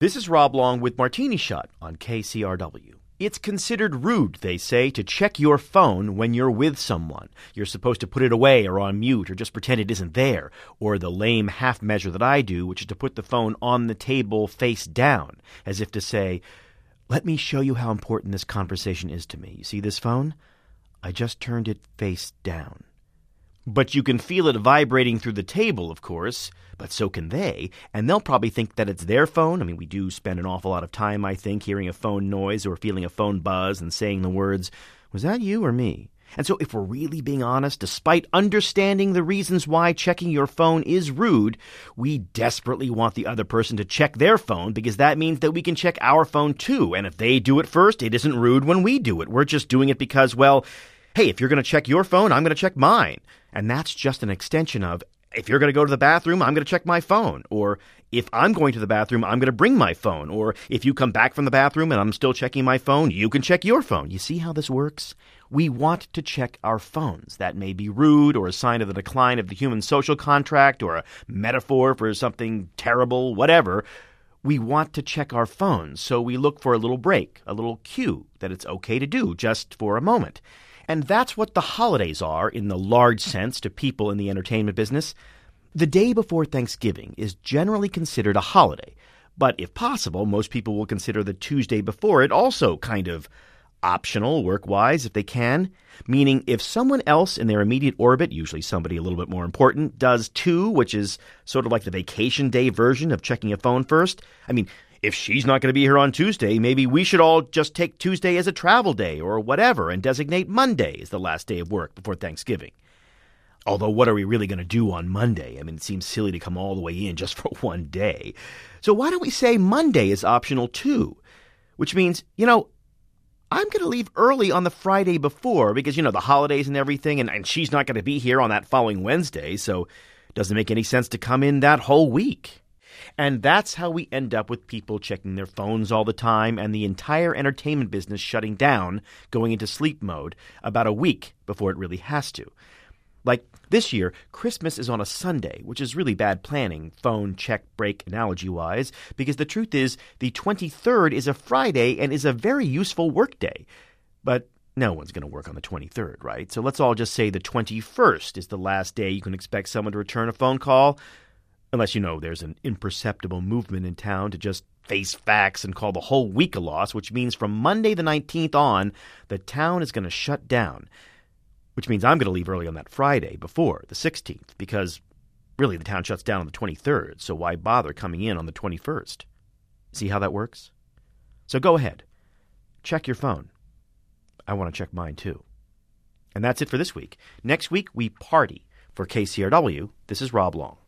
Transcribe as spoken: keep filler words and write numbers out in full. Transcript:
This is Rob Long with Martini Shot on K C R W. It's considered rude, they say, to check your phone when you're with someone. You're supposed to put it away or on mute or just pretend it isn't there. Or the lame half measure that I do, which is to put the phone on the table face down, as if to say, let me show you how important this conversation is to me. You see this phone? I just turned it face down. But you can feel it vibrating through the table, of course, but so can they, and they'll probably think that it's their phone. I mean, we do spend an awful lot of time, I think, hearing a phone noise or feeling a phone buzz and saying the words, was that you or me? And so if we're really being honest, despite understanding the reasons why checking your phone is rude, we desperately want the other person to check their phone because that means that we can check our phone too. And if they do it first, it isn't rude when we do it. We're just doing it because, well, hey, if you're going to check your phone, I'm going to check mine. And that's just an extension of, if you're going to go to the bathroom, I'm going to check my phone. Or if I'm going to the bathroom, I'm going to bring my phone. Or if you come back from the bathroom and I'm still checking my phone, you can check your phone. You see how this works? We want to check our phones. That may be rude or a sign of the decline of the human social contract or a metaphor for something terrible, whatever. We want to check our phones, so we look for a little break, a little cue that it's okay to do just for a moment. And that's what the holidays are in the large sense to people in the entertainment business. The day before Thanksgiving is generally considered a holiday, but if possible, most people will consider the Tuesday before it also kind of optional work-wise if they can, meaning if someone else in their immediate orbit, usually somebody a little bit more important, does too, which is sort of like the vacation day version of checking a phone first. I mean, if she's not going to be here on Tuesday, maybe we should all just take Tuesday as a travel day or whatever and designate Monday as the last day of work before Thanksgiving. Although, what are we really going to do on Monday? I mean, it seems silly to come all the way in just for one day. So why don't we say Monday is optional too? Which means, you know, I'm going to leave early on the Friday before because, you know, the holidays and everything, and, and she's not going to be here on that following Wednesday, so it doesn't make any sense to come in that whole week. And that's how we end up with people checking their phones all the time and the entire entertainment business shutting down, going into sleep mode about a week before it really has to. Like this year, Christmas is on a Sunday, which is really bad planning, phone check break analogy-wise, because the truth is the twenty-third is a Friday and is a very useful work day. But no one's going to work on the twenty-third, right? So let's all just say the twenty-first is the last day you can expect someone to return a phone call. Unless, you know, there's an imperceptible movement in town to just face facts and call the whole week a loss, which means from Monday the nineteenth on, the town is going to shut down. Which means I'm going to leave early on that Friday before, the sixteenth, because really the town shuts down on the twenty-third, so why bother coming in on the twenty-first? See how that works? So go ahead. Check your phone. I want to check mine too. And that's it for this week. Next week, we party. For K C R W, this is Rob Long.